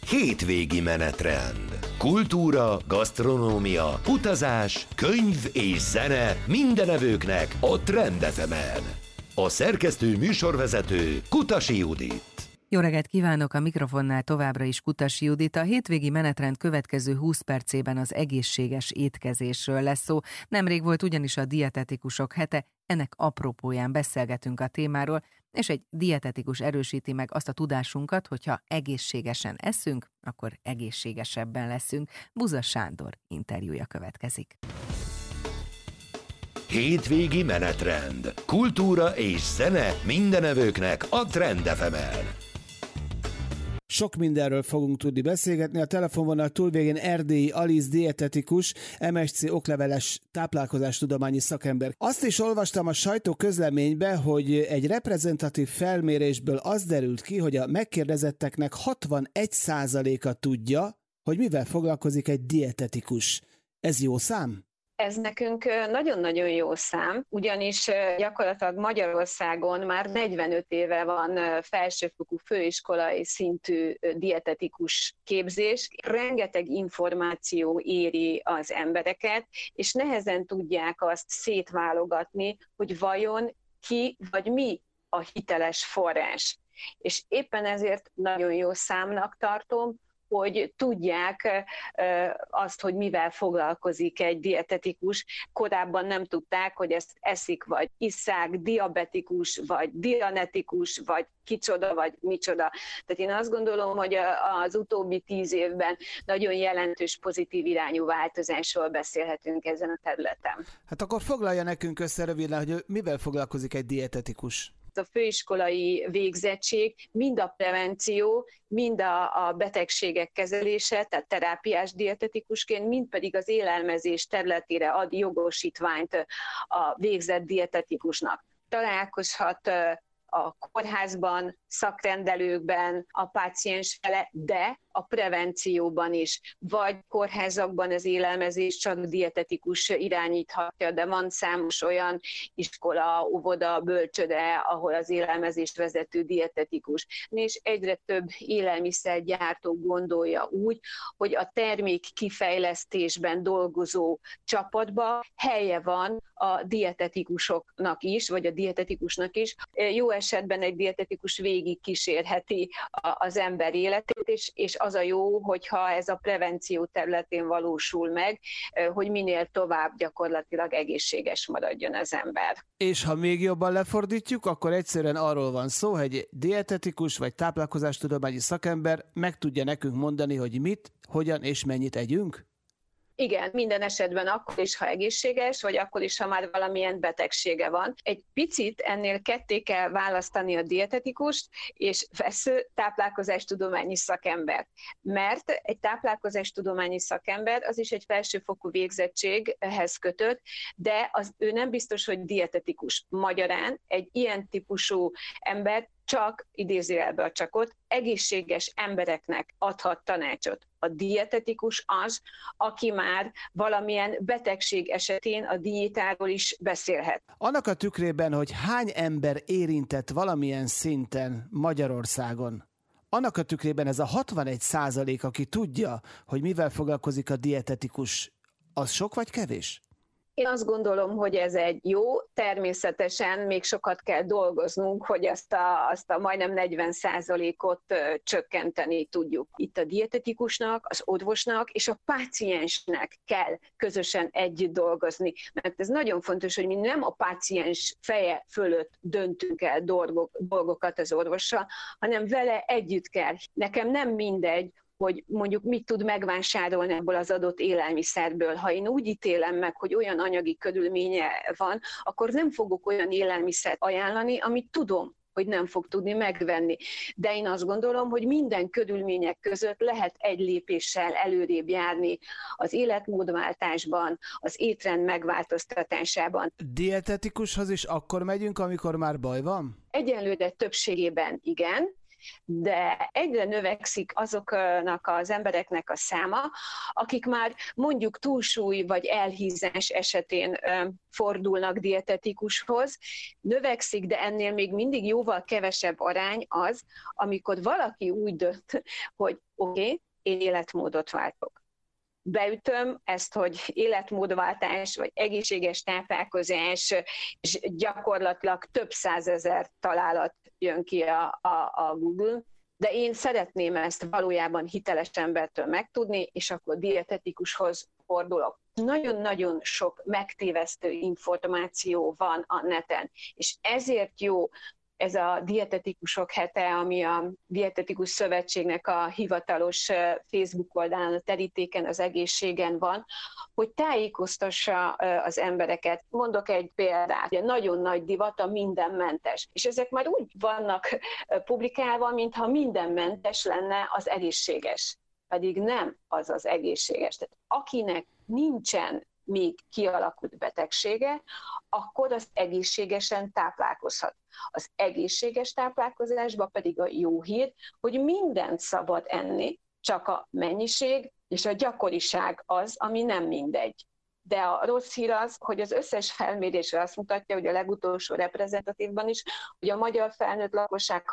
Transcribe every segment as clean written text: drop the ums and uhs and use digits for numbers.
Hétvégi menetrend. Kultúra, gasztronómia, utazás, könyv és zene minden evőknek a Trend FM-en. A szerkesztő műsorvezető Kutasi Judit. Jó reggelt kívánok, a mikrofonnál továbbra is Kutasi Judit. A hétvégi menetrend következő 20 percében az egészséges étkezésről lesz szó. Nemrég volt ugyanis a dietetikusok hete, ennek apropóján beszélgetünk a témáról, és egy dietetikus erősíti meg azt a tudásunkat, hogyha egészségesen eszünk, akkor egészségesebben leszünk. Buza Sándor interjúja következik. Hétvégi menetrend. Kultúra és zene minden evőknek a Trend FM-en. Sok mindenről fogunk tudni beszélgetni. A telefonvonal túlvégén Erdélyi Alisz dietetikus, MSC okleveles táplálkozástudományi szakember. Azt is olvastam a sajtóközleménybe, hogy egy reprezentatív felmérésből az derült ki, hogy a megkérdezetteknek 61%-a tudja, hogy mivel foglalkozik egy dietetikus. Ez jó szám? Ez nekünk nagyon-nagyon jó szám, ugyanis gyakorlatilag Magyarországon már 45 éve van felsőfokú főiskolai szintű dietetikus képzés. Rengeteg információ éri az embereket, és nehezen tudják azt szétválogatni, hogy vajon ki vagy mi a hiteles forrás. És éppen ezért nagyon jó számnak tartom, hogy tudják azt, hogy mivel foglalkozik egy dietetikus. Korábban nem tudták, hogy ezt eszik, vagy isszák, diabetikus, vagy dianetikus, vagy kicsoda, vagy micsoda. Tehát én azt gondolom, hogy az utóbbi 10 évben nagyon jelentős pozitív irányú változásról beszélhetünk ezen a területen. Hát akkor foglalja nekünk össze röviden, hogy mivel foglalkozik egy dietetikus? A főiskolai végzettség mind a prevenció, mind a betegségek kezelése, tehát terápiás dietetikusként, mind pedig az élelmezés területére ad jogosítványt a végzett dietetikusnak. Találkozhat a kórházban, szakrendelőkben, a páciens fele, de a prevencióban is, vagy kórházakban az élelmezés csak dietetikus irányíthatja, de van számos olyan iskola, óvoda, bölcsöde, ahol az élelmezést vezető dietetikus. És egyre több élelmiszergyártó gondolja úgy, hogy a termék kifejlesztésben dolgozó csapatba helye van a dietetikusoknak is, vagy a dietetikusnak is. Jó esetben egy dietetikus végig kísérheti az ember életét, és az a jó, hogyha ez a prevenció területén valósul meg, hogy minél tovább gyakorlatilag egészséges maradjon az ember. És ha még jobban lefordítjuk, akkor egyszerűen arról van szó, hogy egy dietetikus vagy táplálkozástudományi szakember meg tudja nekünk mondani, hogy mit, hogyan és mennyit együnk? Igen, minden esetben akkor is, ha egészséges, vagy akkor is, ha már valamilyen betegsége van. Egy picit ennél ketté kell választani a dietetikust és vesző táplálkozástudományi szakembert. Mert egy táplálkozástudományi szakember az is egy felsőfokú végzettséghez kötött, de ő nem biztos, hogy dietetikus. Magyarán egy ilyen típusú ember csak, idézőjelben a csakot, egészséges embereknek adhat tanácsot. A dietetikus az, aki már valamilyen betegség esetén a diétáról is beszélhet. Annak a tükrében, hogy hány ember érintett valamilyen szinten Magyarországon, annak a tükrében ez a 61%, aki tudja, hogy mivel foglalkozik a dietetikus, az sok vagy kevés? Én azt gondolom, hogy ez egy jó, természetesen még sokat kell dolgoznunk, hogy azt a majdnem 40%-ot csökkenteni tudjuk. Itt a dietetikusnak, az orvosnak és a páciensnek kell közösen együtt dolgozni, mert ez nagyon fontos, hogy mi nem a páciens feje fölött döntünk el dolgokat az orvossal, hanem vele együtt kell. Nekem nem mindegy, hogy mondjuk mit tud megvásárolni ebből az adott élelmiszerből. Ha én úgy ítélem meg, hogy olyan anyagi körülménye van, akkor nem fogok olyan élelmiszert ajánlani, amit tudom, hogy nem fog tudni megvenni. De én azt gondolom, hogy minden körülmények között lehet egy lépéssel előrébb járni az életmódváltásban, az étrend megváltoztatásában. Dietetikushoz is akkor megyünk, amikor már baj van? Egyenlőre többségében igen, de egyre növekszik azoknak az embereknek a száma, akik már mondjuk túlsúly vagy elhízás esetén fordulnak dietetikushoz. Növekszik, de ennél még mindig jóval kevesebb arány az, amikor valaki úgy dönt, hogy oké, én életmódot váltok. Beütöm ezt, hogy életmódváltás, vagy egészséges táplálkozás, és gyakorlatilag több százezer találat jön ki a Google, de én szeretném ezt valójában hiteles embertől megtudni, és akkor dietetikushoz fordulok. Nagyon-nagyon sok megtévesztő információ van a neten, és ezért jó ez a dietetikusok hete, ami a Dietetikus Szövetségnek a hivatalos Facebook oldalán, a terítéken, az egészségen van, hogy tájékoztassa az embereket. Mondok egy példát, ugye nagyon nagy divat a mindenmentes, és ezek már úgy vannak publikálva, mintha mindenmentes lenne az egészséges, pedig nem az az egészséges. Tehát akinek nincsen még kialakult betegsége, akkor az egészségesen táplálkozhat. Az egészséges táplálkozásban pedig a jó hír, hogy mindent szabad enni, csak a mennyiség és a gyakoriság az, ami nem mindegy. De a rossz hír az, hogy az összes felmérésre azt mutatja, hogy a legutolsó reprezentatívban is, hogy a magyar felnőtt lakosság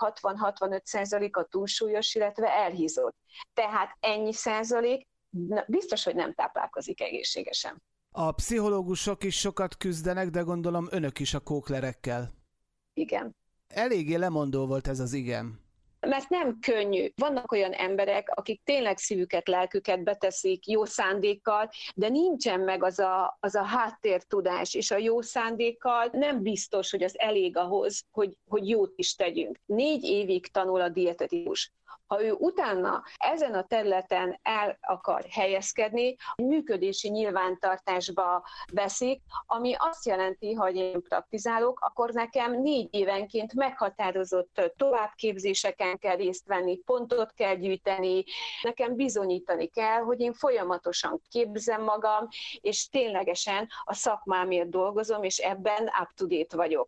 60-65% túlsúlyos, illetve elhízott. Tehát ennyi százalék biztos, hogy nem táplálkozik egészségesen. A pszichológusok is sokat küzdenek, de gondolom önök is a kóklerekkel. Igen. Eléggé lemondó volt ez az igen. Mert nem könnyű. Vannak olyan emberek, akik tényleg szívüket, lelküket beteszik jó szándékkal, de nincsen meg az a háttértudás, és a jó szándékkal nem biztos, hogy az elég ahhoz, hogy jót is tegyünk. 4 évig tanul a dietetikus. Ha ő utána ezen a területen el akar helyezkedni, működési nyilvántartásba veszik, ami azt jelenti, hogy én praktizálok, akkor nekem 4 évenként meghatározott továbbképzéseken kell részt venni, pontot kell gyűjteni, nekem bizonyítani kell, hogy én folyamatosan képzem magam, és ténylegesen a szakmámért dolgozom, és ebben up-to-date vagyok.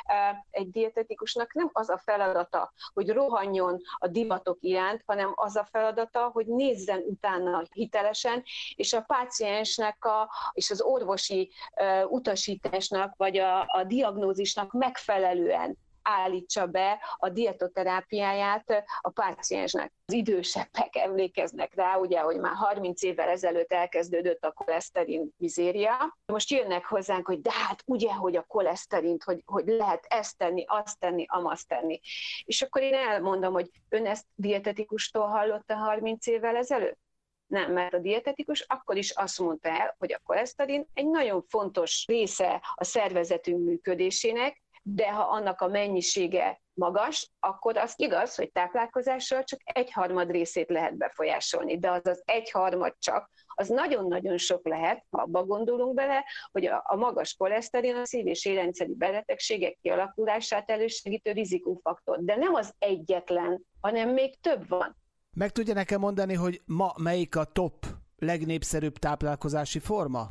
Egy dietetikusnak nem az a feladata, hogy rohanjon a divatok iránt, hanem az a feladata, hogy nézzen utána hitelesen, és a páciensnek és az orvosi utasításnak, vagy a diagnózisnak megfelelően állítsa be a dietoterápiáját a páciensnek. Az idősebbek emlékeznek rá, ugye, hogy már 30 évvel ezelőtt elkezdődött a koleszterin mizéria. Most jönnek hozzánk, hogy de hát ugye, hogy a koleszterint, hogy lehet ezt tenni, azt tenni, amazt tenni. És akkor én elmondom, hogy ön ezt dietetikustól hallotta 30 évvel ezelőtt? Nem, mert a dietetikus akkor is azt mondta el, hogy a koleszterin egy nagyon fontos része a szervezetünk működésének, de ha annak a mennyisége magas, akkor az igaz, hogy táplálkozással csak 1/3 részét lehet befolyásolni, de az 1/3 csak, az nagyon-nagyon sok lehet, ha abba gondolunk bele, hogy a magas koleszterin a szív- és érrendszeri betegségek kialakulását elősegítő rizikófaktor, de nem az egyetlen, hanem még több van. Meg tudja nekem mondani, hogy ma melyik a top legnépszerűbb táplálkozási forma?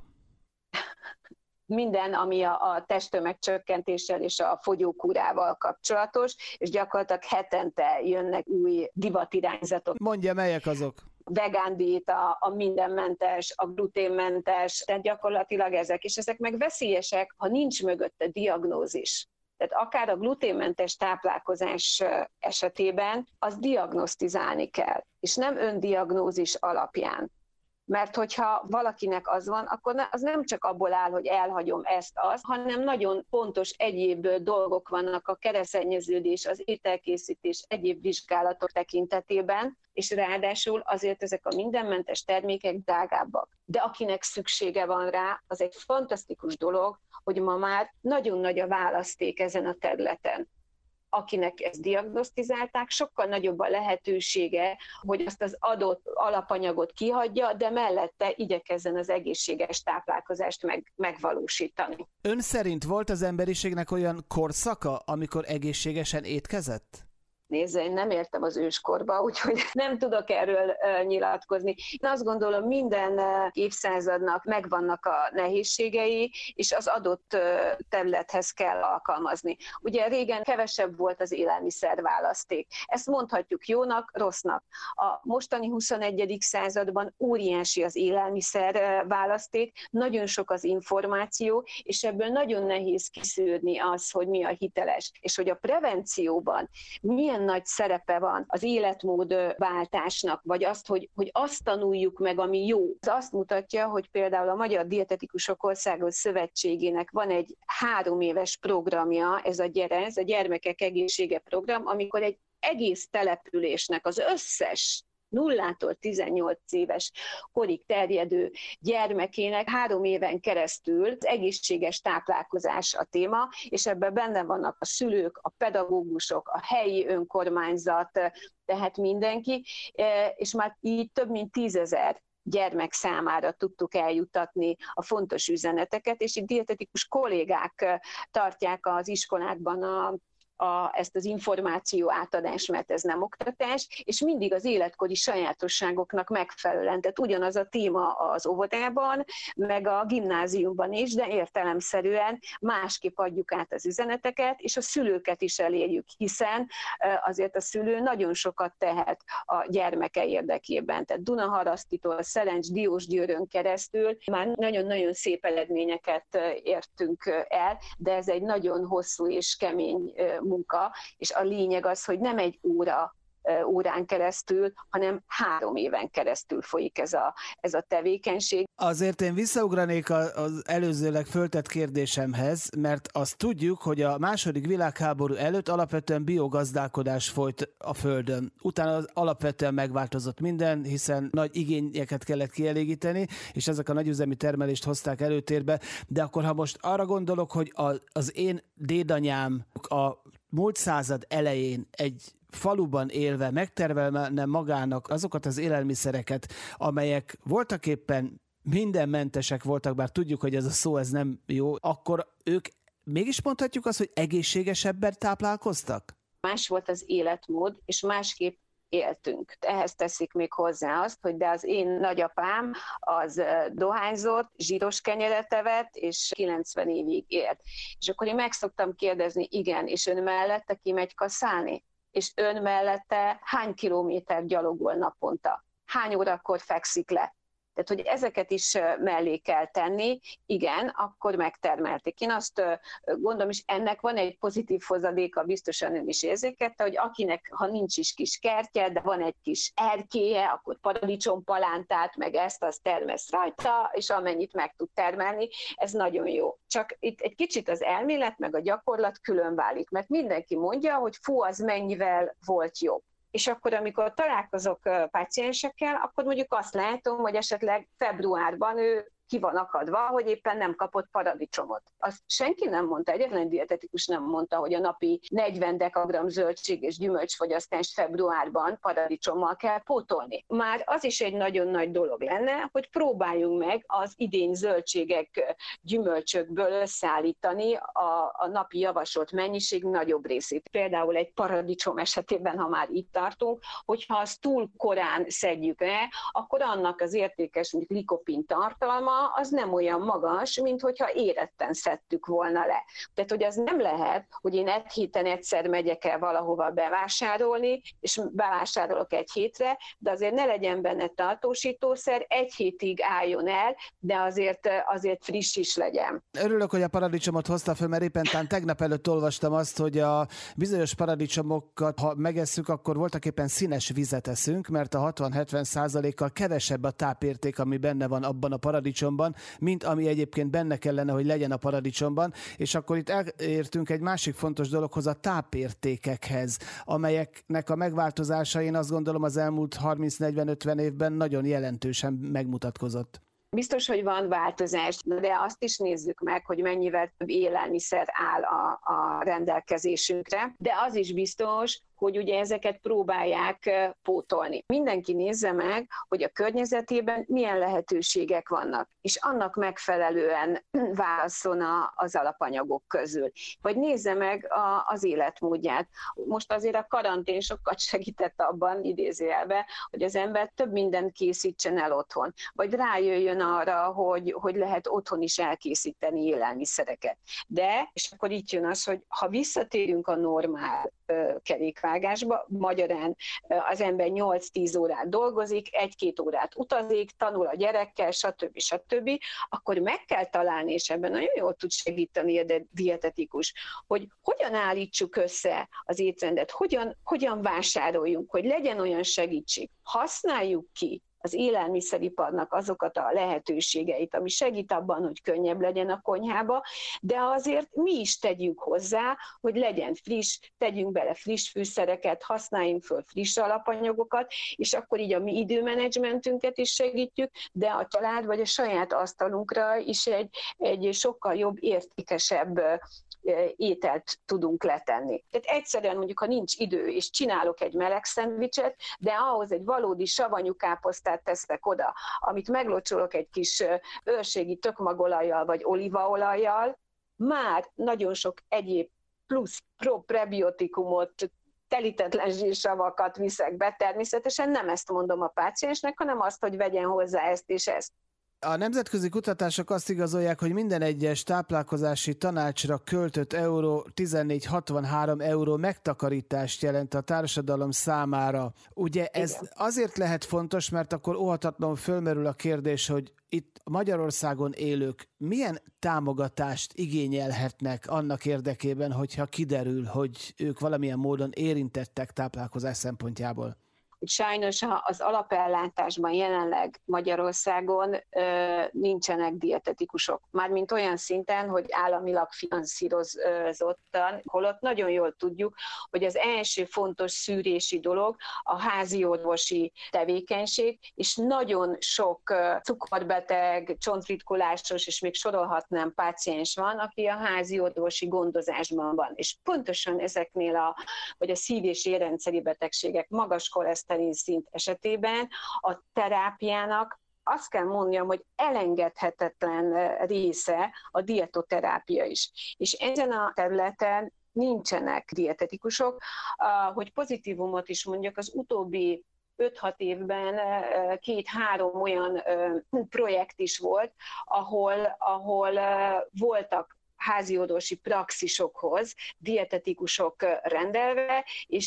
Minden, ami a testtömegcsökkentéssel és a fogyókúrával kapcsolatos, és gyakorlatilag hetente jönnek új divatirányzatok. Mondja, melyek azok? Vegán diéta, a mindenmentes, a gluténmentes, tehát gyakorlatilag ezek. És ezek meg veszélyesek, ha nincs mögötte diagnózis. Tehát akár a gluténmentes táplálkozás esetében az diagnosztizálni kell, és nem öndiagnózis alapján. Mert hogyha valakinek az van, akkor az nem csak abból áll, hogy elhagyom ezt-azt, hanem nagyon pontos egyéb dolgok vannak a kereszennyeződés, az ételkészítés, egyéb vizsgálatok tekintetében, és ráadásul azért ezek a mindenmentes termékek drágábbak. De akinek szüksége van rá, az egy fantasztikus dolog, hogy ma már nagyon nagy a választék ezen a területen. Akinek ezt diagnosztizálták, sokkal nagyobb a lehetősége, hogy azt az adott alapanyagot kihagyja, de mellette igyekezzen az egészséges táplálkozást megvalósítani. Ön szerint volt az emberiségnek olyan korszaka, amikor egészségesen étkezett? Nézze, én nem értem az őskorba, úgyhogy nem tudok erről nyilatkozni. Én azt gondolom, minden évszázadnak megvannak a nehézségei, és az adott területhez kell alkalmazni. Ugye régen kevesebb volt az élelmiszerválaszték. Ezt mondhatjuk jónak, rossznak. A mostani 21. században óriási az élelmiszerválaszték, nagyon sok az információ, és ebből nagyon nehéz kiszűrni az, hogy mi a hiteles. És hogy a prevencióban milyen nagy szerepe van az életmódváltásnak, vagy azt, hogy azt tanuljuk meg, ami jó. Ez azt mutatja, hogy például a Magyar Dietetikusok Országos Szövetségének van egy 3 éves programja, ez a Gyermekek Egészsége program, amikor egy egész településnek az összes 0-tól 18 éves korig terjedő gyermekének 3 éven keresztül az egészséges táplálkozás a téma, és ebben benne vannak a szülők, a pedagógusok, a helyi önkormányzat, tehát mindenki, és már így több mint 10 000 gyermek számára tudtuk eljuttatni a fontos üzeneteket, és itt dietetikus kollégák tartják az iskolákban ezt az információ átadást, mert ez nem oktatás, és mindig az életkori sajátosságoknak megfelelően. Tehát ugyanaz a téma az óvodában, meg a gimnáziumban is, de értelemszerűen másképp adjuk át az üzeneteket, és a szülőket is elérjük, hiszen azért a szülő nagyon sokat tehet a gyermeke érdekében. Tehát Dunaharasztitól Szerencs-Diósgyőrön keresztül már nagyon-nagyon szép eredményeket értünk el, de ez egy nagyon hosszú és kemény munka, és a lényeg az, hogy nem egy órán keresztül, hanem 3 éven keresztül folyik ez a tevékenység. Azért én visszaugranék az előzőleg föltett kérdésemhez, mert azt tudjuk, hogy a II. Világháború előtt alapvetően biogazdálkodás folyt a Földön. Utána alapvetően megváltozott minden, hiszen nagy igényeket kellett kielégíteni, és ezek a nagyüzemi termelést hozták előtérbe. De akkor, ha most arra gondolok, hogy az én dédanyám a múlt század elején egy faluban élve megtervelne magának azokat az élelmiszereket, amelyek voltaképpen mindenmentesek voltak, bár tudjuk, hogy ez a szó ez nem jó, akkor ők mégis mondhatjuk azt, hogy egészségesebben táplálkoztak? Más volt az életmód, és másképp éltünk. Ehhez teszik még hozzá azt, hogy de az én nagyapám az dohányzott, zsíros kenyeret evett, és 90 évig élt. És akkor én meg szoktam kérdezni, igen, és ön mellette kimegy kaszálni? És ön mellette hány kilométer gyalogol naponta? Hány órakor fekszik le? Tehát, hogy ezeket is mellé kell tenni, igen, akkor megtermelték. Én azt gondolom, és ennek van egy pozitív hozadéka, biztosan ön is érzékelte, hogy akinek, ha nincs is kis kertje, de van egy kis erkélye, akkor paradicsompalántát, meg ezt-azt termesz rajta, és amennyit meg tud termelni, ez nagyon jó. Csak itt egy kicsit az elmélet, meg a gyakorlat külön válik, mert mindenki mondja, hogy fú, az mennyivel volt jobb. És akkor, amikor találkozok páciensekkel, akkor mondjuk azt látom, hogy esetleg februárban ő ki van akadva, hogy éppen nem kapott paradicsomot. Azt senki nem mondta, egyetlen dietetikus nem mondta, hogy a napi 40 dekagram zöldség és gyümölcsfogyasztást februárban paradicsommal kell pótolni. Már az is egy nagyon nagy dolog lenne, hogy próbáljunk meg az idén zöldségek, gyümölcsökből összeállítani a napi javasolt mennyiség nagyobb részét. Például egy paradicsom esetében, ha már itt tartunk, hogyha azt túl korán szedjük le, akkor annak az értékes likopin tartalma az nem olyan magas, mint hogyha éretten szedtük volna le. Tehát, hogy az nem lehet, hogy én egy héten egyszer megyek el valahova bevásárolni, és bevásárolok egy hétre, de azért ne legyen benne tartósítószer, egy hétig álljon el, de azért friss is legyen. Örülök, hogy a paradicsomot hozta fel, mert éppen tegnap előtt olvastam azt, hogy a bizonyos paradicsomokat, ha megesszük, akkor voltaképpen színes vizet eszünk, mert a 60-70%-kal kevesebb a tápérték, ami benne van abban a paradicsomban, mint ami egyébként benne kellene, hogy legyen a paradicsomban, és akkor itt elértünk egy másik fontos dologhoz, a tápértékekhez, amelyeknek a megváltozása, én azt gondolom, az elmúlt 30-40-50 évben nagyon jelentősen megmutatkozott. Biztos, hogy van változás, de azt is nézzük meg, hogy mennyivel több élelmiszer áll a rendelkezésünkre, de az is biztos, hogy ugye ezeket próbálják pótolni. Mindenki nézze meg, hogy a környezetében milyen lehetőségek vannak, és annak megfelelően válasszon az alapanyagok közül. Vagy nézze meg az életmódját. Most azért a karantén sokat segített abban, idézőjelben, hogy az ember több mindent készítsen el otthon, vagy rájöjjön arra, hogy lehet otthon is elkészíteni élelmiszereket. De, és akkor itt jön az, hogy ha visszatérünk a normál kerékvágásba, magyarán az ember 8-10 órát dolgozik, 1-2 órát utazik, tanul a gyerekkel, stb., akkor meg kell találni, és ebben nagyon jól tud segíteni a dietetikus, hogy hogyan állítsuk össze az étrendet, hogyan vásároljunk, hogy legyen olyan segítség, használjuk ki az élelmiszeriparnak azokat a lehetőségeit, ami segít abban, hogy könnyebb legyen a konyhába, de azért mi is tegyünk hozzá, hogy legyen friss, tegyünk bele friss fűszereket, használjunk föl friss alapanyagokat, és akkor így a mi időmenedzsmentünket is segítjük, de a család vagy a saját asztalunkra is egy sokkal jobb, értékesebb ételt tudunk letenni. Tehát egyszerűen mondjuk, ha nincs idő, és csinálok egy meleg szendvicset, de ahhoz egy valódi savanyú káposztát teszek oda, amit meglocsolok egy kis őrségi tökmagolajjal, vagy olívaolajjal, már nagyon sok egyéb plusz prebiotikumot, telítetlen zsírsavakat viszek be. Természetesen nem ezt mondom a páciensnek, hanem azt, hogy vegyen hozzá ezt és ezt. A nemzetközi kutatások azt igazolják, hogy minden egyes táplálkozási tanácsra költött euró 14,63 euró megtakarítást jelent a társadalom számára. Ugye ez azért lehet fontos, mert akkor óhatatlanul fölmerül a kérdés, hogy itt Magyarországon élők milyen támogatást igényelhetnek annak érdekében, hogyha kiderül, hogy ők valamilyen módon érintettek táplálkozás szempontjából? Sajnos az alapellátásban jelenleg Magyarországon nincsenek dietetikusok. Mármint olyan szinten, hogy államilag finanszírozottan, holott nagyon jól tudjuk, hogy az első fontos szűrési dolog a házi orvosi tevékenység, és nagyon sok cukorbeteg, csontritkulásos, és még sorolhatnám páciens van, aki a házi orvosi gondozásban van. És pontosan ezeknél vagy a szív- és érrendszeri betegségek, magas koleszterin szint esetében a terápiának azt kell mondjam, hogy elengedhetetlen része a dietoterápia is. És ezen a területen nincsenek dietetikusok. Hogy pozitívumot is mondjak, az utóbbi 5-6 évben 2-3 olyan projekt is volt, ahol voltak háziorvosi praxisokhoz dietetikusok rendelve,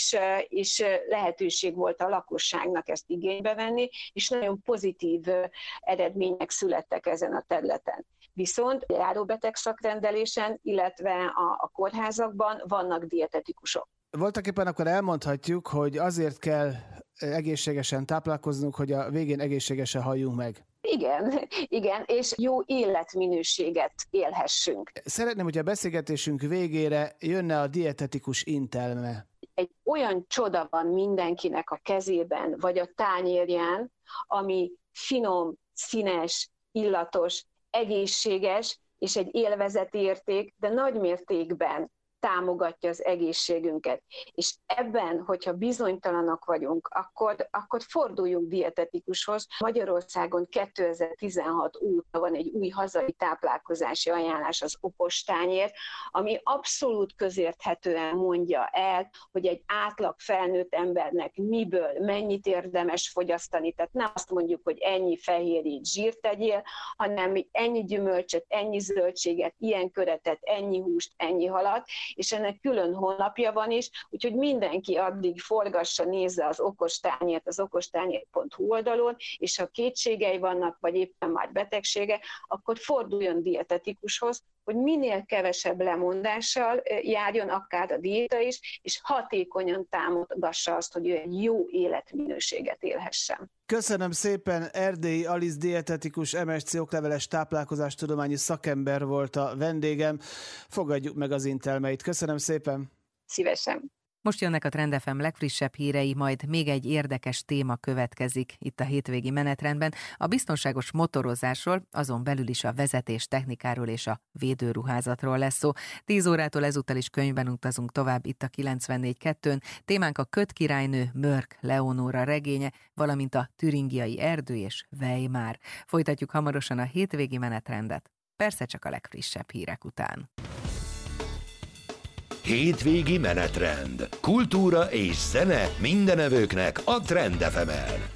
és lehetőség volt a lakosságnak ezt igénybe venni, és nagyon pozitív eredmények születtek ezen a területen. Viszont a járóbeteg szakrendelésen, illetve a kórházakban vannak dietetikusok. Voltaképpen akkor elmondhatjuk, hogy azért kell egészségesen táplálkoznunk, hogy a végén egészségesen halljunk meg. Igen, és jó életminőséget élhessünk. Szeretném, hogy a beszélgetésünk végére jönne a dietetikus intelme. Egy olyan csoda van mindenkinek a kezében, vagy a tányérján, ami finom, színes, illatos, egészséges, és egy élvezeti érték, de nagy mértékben támogatja az egészségünket. És ebben, hogyha bizonytalanak vagyunk, akkor forduljunk dietetikushoz. Magyarországon 2016 óta van egy új hazai táplálkozási ajánlás, az okostányér, ami abszolút közérthetően mondja el, hogy egy átlag felnőtt embernek miből, mennyit érdemes fogyasztani. Tehát nem azt mondjuk, hogy ennyi fehérjét, zsírt tegyél, hanem ennyi gyümölcsöt, ennyi zöldséget, ilyen köretet, ennyi húst, ennyi halat, és ennek külön honlapja van is, úgyhogy mindenki addig forgassa, nézze az okostányért, az okostányér.hu oldalon, és ha kétségei vannak, vagy éppen már betegsége, akkor forduljon dietetikushoz, hogy minél kevesebb lemondással járjon akár a diéta is, és hatékonyan támogassa azt, hogy ő egy jó életminőséget élhessen. Köszönöm szépen, Erdélyi Alisz dietetikus, MSC okleveles táplálkozástudományi szakember volt a vendégem. Fogadjuk meg az intelmeit. Köszönöm szépen. Szívesen. Most jönnek a Trend FM legfrissebb hírei, majd még egy érdekes téma következik itt a hétvégi menetrendben. A biztonságos motorozásról, azon belül is a vezetés technikáról és a védőruházatról lesz szó. 10 órától ezúttal is könyvben utazunk tovább itt a 94.2-n. Témánk a Kötkirálynő Mörk Leonóra regénye, valamint a türingiai erdő és Weimar. Folytatjuk hamarosan a hétvégi menetrendet. Persze csak a legfrissebb hírek után. Hétvégi menetrend. Kultúra és zene mindenevőknek a Trend FM-en.